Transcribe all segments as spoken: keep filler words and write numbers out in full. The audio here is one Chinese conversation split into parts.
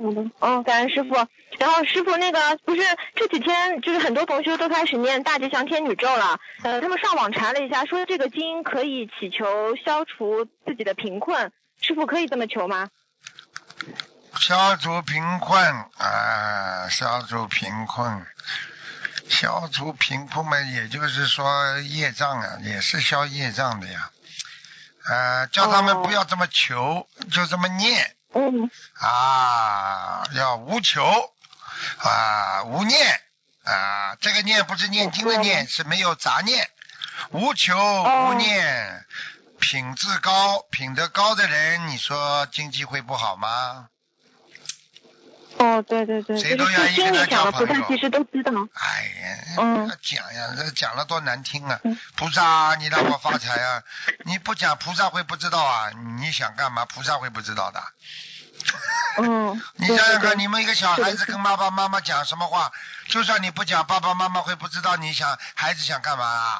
好的，嗯，感恩师傅。然后师傅那个不是这几天就是很多同学都开始念大吉祥天女咒了，呃，他们上网查了一下，说这个经可以祈求消除自己的贫困，师傅可以这么求吗？ 消除贫困啊，消除贫困，消除贫困嘛，也就是说业障啊，也是消业障的呀。呃，叫他们不要这么求，哦、就这么念。 嗯。 啊，要无求啊，无念啊，这个念不是念经的念，是没有杂念，无求无念，品质高，品德高的人，你说经济会不好吗？ 哦，对对对， 谁都愿意跟他交朋友。 菩萨其实都知道。 哎呀， 嗯， 讲呀，这讲了多难听啊！嗯、菩萨，你让我发财啊！你不讲，菩萨会不知道啊？你想干嘛？菩萨会不知道的。 嗯， 你想想看，你们一个小孩子跟爸爸妈妈讲什么话，就算你不讲，爸爸妈妈会不知道你想孩子想干嘛啊？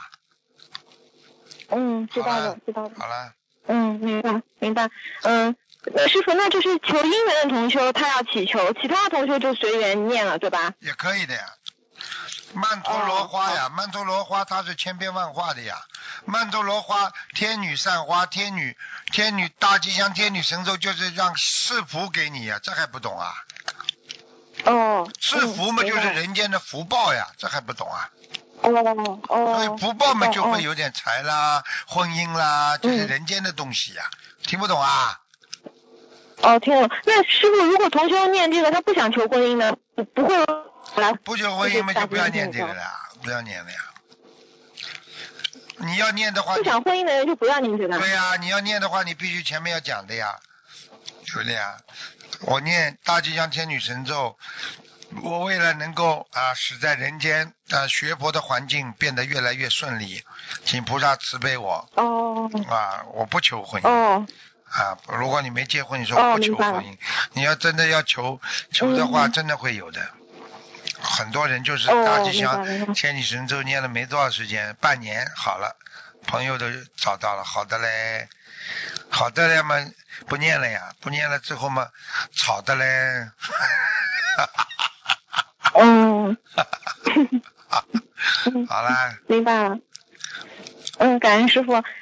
嗯，知道的，知道的。 好了。 嗯，明白，明白。嗯。师傅，那就是求姻缘的同修他要祈求，其他同修就随缘念了，对吧？ 也可以的呀。曼陀罗花呀，哦、曼陀罗花它是千变万化的呀。曼陀罗花，天女散花，天女天女大吉祥天女神咒就是让赐福给你呀，这还不懂啊？ 哦。 赐福嘛，就是人间的福报呀，嗯、这还不懂啊？ 哦哦。 所以福报嘛就会有点财啦、哦、婚姻啦，这、就是人间的东西呀，嗯、听不懂啊？ 哦，听了。那师傅，如果同修念这个，他不想求婚姻呢，不会来？ 不求婚姻嘛，就不要念这个了，不要念了呀。你要念的话， 不想婚姻的人就不要念这个。 对呀、啊，你要念的话，你必须前面要讲的呀，对的呀。我念大吉祥天女神咒，我为了能够啊，使在人间啊学佛的环境变得越来越顺利，请菩萨慈悲我。 哦。 啊，我不求婚姻。 哦。 啊，如果你没结婚，你说不求婚姻，哦、你要真的要求求的话，嗯、真的会有的。很多人就是大吉祥天女神咒念了没多少时间，半年好了，朋友都找到了，好的嘞，好的嘞嘛，不念了呀，不念了之后嘛，吵的嘞。 嗯。 好了。 明白了。嗯，感恩师傅。